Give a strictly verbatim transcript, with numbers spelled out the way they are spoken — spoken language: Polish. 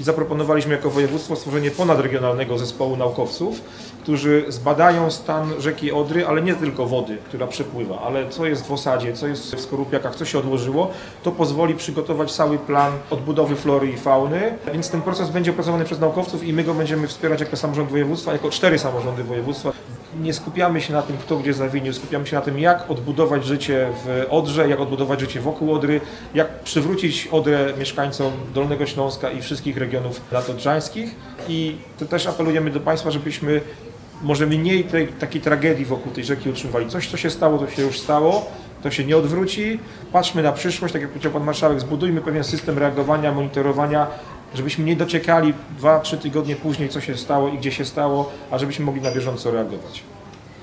i zaproponowaliśmy jako województwo stworzenie ponadregionalnego zespołu naukowców, którzy zbadają stan rzeki Odry, ale nie tylko wody, która przepływa, ale co jest w osadzie, co jest w skorupiakach, co się odłożyło. To pozwoli przygotować cały plan odbudowy flory i fauny, więc ten proces będzie opracowany przez naukowców i my go będziemy wspierać jako samorząd województwa, jako cztery samorządy województwa. Nie skupiamy się na tym, kto gdzie zawinił, skupiamy się na tym, jak odbudować życie w Odrze, jak odbudować życie wokół Odry, jak przywrócić Odrę mieszkańcom Dolnego Śląska i wszystkich regionów nadodrzańskich. I to też apelujemy do Państwa, żebyśmy może mniej tej takiej tragedii wokół tej rzeki utrzymywali. Coś, co się stało, to się już stało, to się nie odwróci. Patrzmy na przyszłość, tak jak powiedział Pan Marszałek, zbudujmy pewien system reagowania, monitorowania, żebyśmy nie dociekali dwa trzy tygodnie później, co się stało i gdzie się stało, a żebyśmy mogli na bieżąco reagować.